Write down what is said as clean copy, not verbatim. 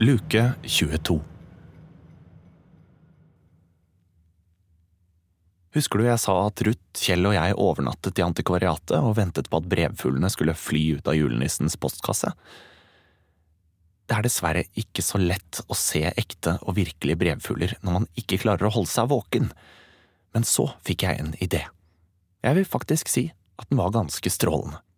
Luke 22. Husker du jeg sa at Ruth, Kjell og jeg overnattet i antikvariatet og ventet på at brevfuglene skulle fly ut av julenissens postkasse? Det er dessverre ikke så lett å se ekte og virkelige brevfugler når man ikke klarer å holde seg våken. Men så fikk jeg en idé. Jeg vil faktisk si at den var ganske strålende.